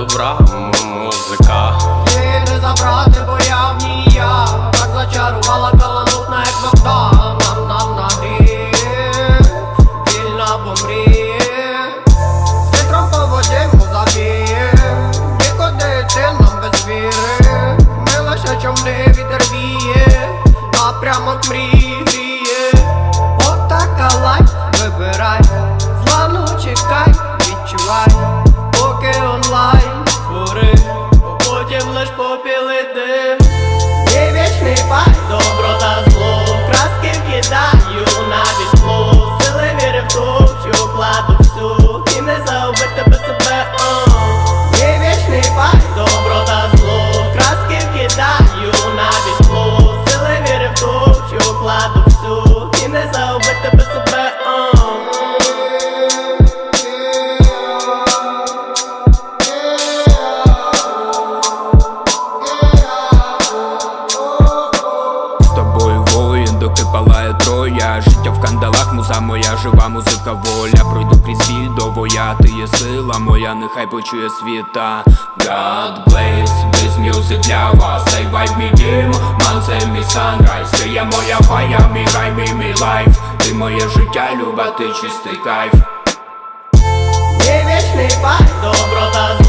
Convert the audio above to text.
добра музика. Ти не забрати, бо я в ній я. Так зачарувала каламутна, як нокдан. Нам на грі, вільна помріє. З вітром по воді муза віє. Нікуди йти нам без віри. Ми лише човни вітер віє, напрямок мрії гріє. От така лайф, вибирай, зла чекай, відчувай, поки онлайн твори, потім лиш попіл і дим. Є вічний факт, добро та зло, краски вкидаю на вітло. Сили віри в ту, що вкладу всю, і не загубити тебе себе. Є вічний факт, добро та зло, краски вкидаю на вітло. Сили віри в ту, що вкладу всю, і не загубити тебе себе. Доки палає троя, життя в кандалах, муза моя, жива музика воля. Пройду крізь біль до воя, ти є сила моя, нехай почує світа. God bless this music для вас, цей вайб мій дім, ман це мій санрайз. Ти є моя фая, мій рай, мій лайф. Ти моє життя, люба, ти чистий кайф. Є вічний факт, добро та зло.